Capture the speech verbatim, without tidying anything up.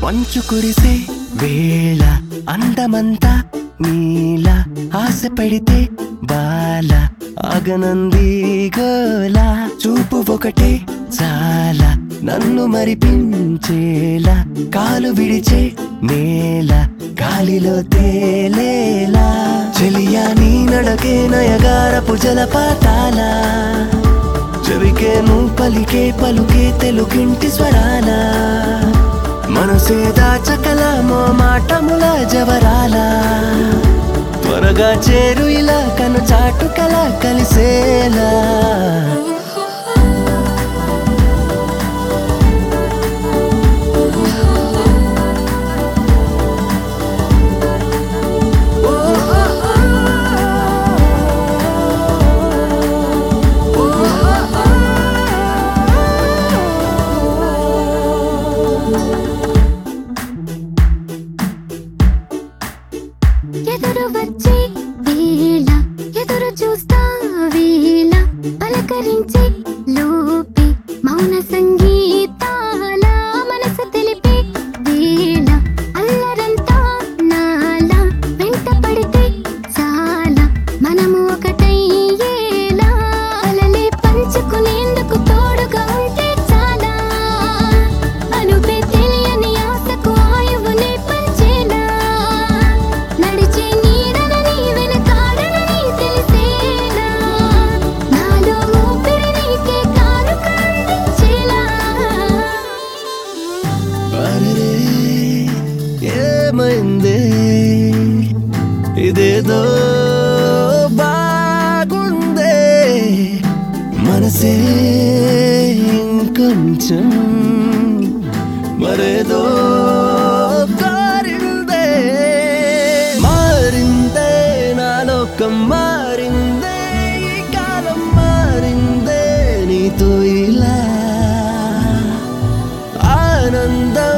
మంచు కురిసే వేళ అందమంతా నీల ఆశ పెడితే బాల ఆగనంది గోల చూపు ఒకటే చాలా నన్ను మరిపించేలా కాలు విడిచే నేల గాలిలో తేలేలా చెలియా నీ నడకే నయగారపు జలపాతాల చెవికేను పలికే పలుకే తెలుగింటి స్వరాల మనసే దాచకల మో మాటముల జవరాల త్వరగా చేరు ఇలా కను చాటుకల కలిసేలా ఎదురు వచ్చే వేళ ఎదురు చూస్తా వేళ పలకరించే లోపే మౌన సంగీతాల మనసు తెలిపే వేళ అల్లరంతా నాల వెంట పడితే చాలా మనము ఒకటయ్యేలా అలలే పంచుకునేందుకు తోడుగా ఉంటే చాలా అనుపే తెలియని ఆశకు ఆయువునే పంచేలా నడిచే నీడనని వెనకాడనని తెలిసేలా నాలో ఊపిరి నీకే కానుక అందించేలా అరెరే ఏమైందే ఇదేదో బాగుందే మనసే ఇంకొంచెం మరేదో కారిందే మారిందే నా లోకం మారిందే ఈ కాలం మారిందే నీతో ఇలా ఆనందం